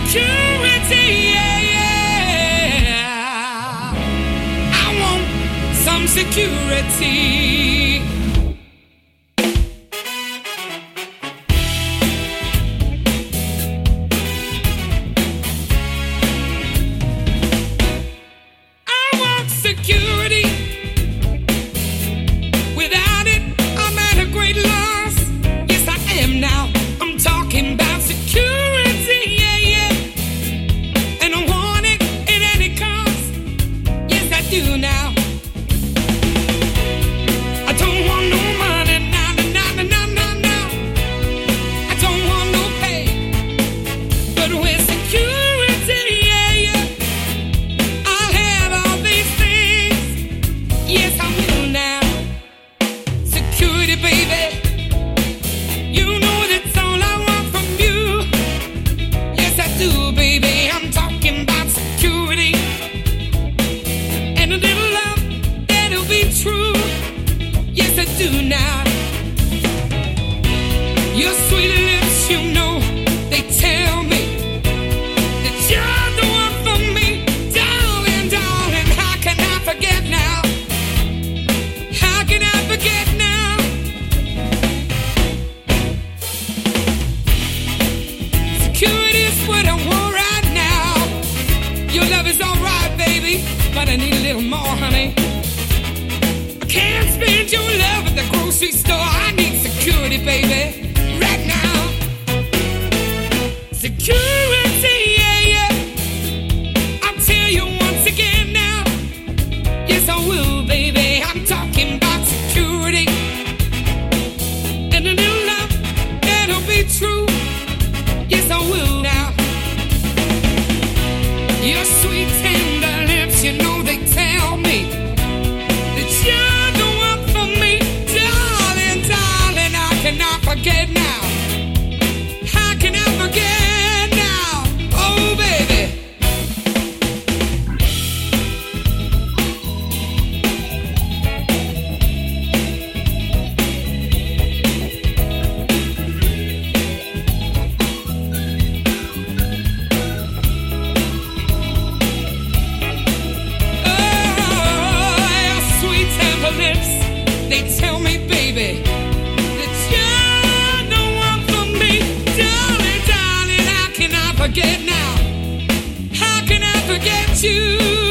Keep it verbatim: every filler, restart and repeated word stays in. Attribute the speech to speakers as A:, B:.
A: security, yeah, yeah. I want some security. Security. Without it, I'm at a great loss. Yes, I am now. I'm talking about security, yeah, yeah. And I want it at any cost. Yes, I do now. I don't want no money, no, no, no, no, no, no, no. I don't want no pay. But with security, yeah, yeah, I'll have all these things. Yes, I will now. Security, baby. You know that's all I want from you. Yes, I do, baby. I'm talking about security. And a little love that'll be true. Yes, I do now. Your sweet lips, you know, they tell me that you're the one for me. Darling, darling, how can I forget now? How can I forget now? Security is what I want right now. Your love is alright, baby, but I need a little more, honey. I can't spend your love at the grocery store. I need security, baby, right now. Security, yeah, yeah. I'll tell you once again now. Yes, I will, baby. I'm talking about security. And a little love that'll be true. Yes, I will now. Your sweet tender lips, you know they tell me that you're the one for me. Darling, darling, how can I forget now? How can I forget now? Oh, baby. Lips, they tell me, baby, that you're the one for me. Darling, darling, how can I forget now? How can I forget you?